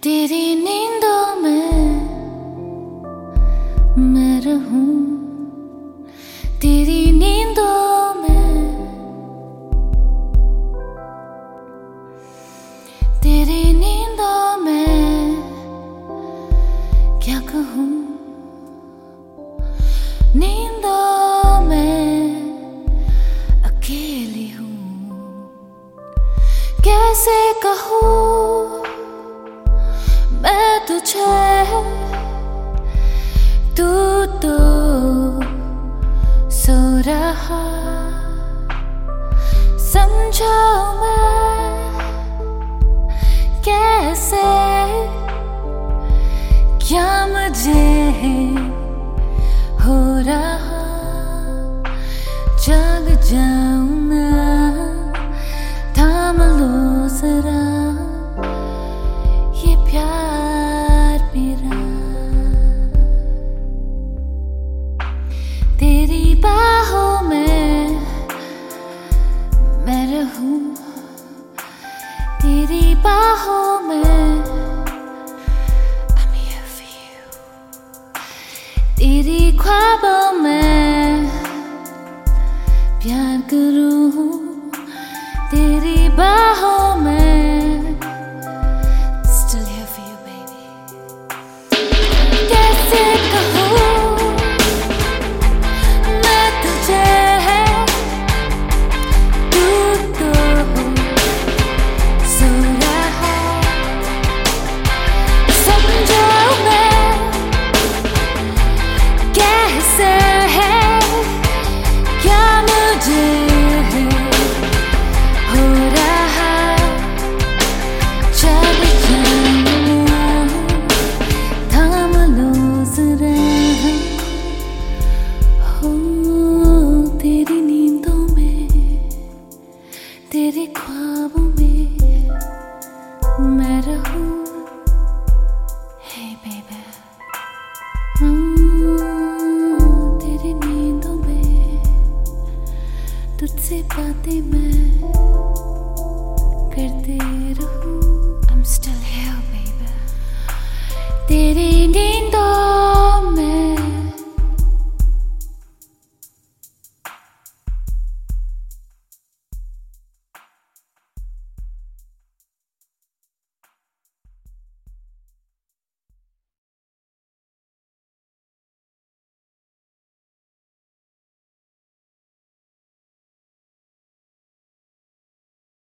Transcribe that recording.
तेरी नींदों में मैं रहूं, तेरी नींदों में, तेरी नींदों में क्या कहूं। नींदों में अकेली हूं, कैसे कहूं मैं तुझे, तू तो सो रहा। समझाऊं मैं कैसे, क्या मुझे हो रहा। जाग जाऊं ना, थाम लो जरा ये प्यार मेरा। तेरी बाहों में मैं रहूं, तेरी बाहों में I'm here for you। तेरी ख्वाबों में प्यार करूं, तेरी बाहों में Still here for you baby। कैसे कहूं मैं तुझे, तू तो सो रहा। समझाऊं मैं कैसे है, क्या मुझे हो रहा। चल जाऊं, थाम लो जरा हो। तेरी नींदों में, तेरे ख्वाबों में मैं रहूं। Hey baby, तेरी नींदों में तुझसे बातें मैं करते रहूं। I'm still here baby। तेरी नींदों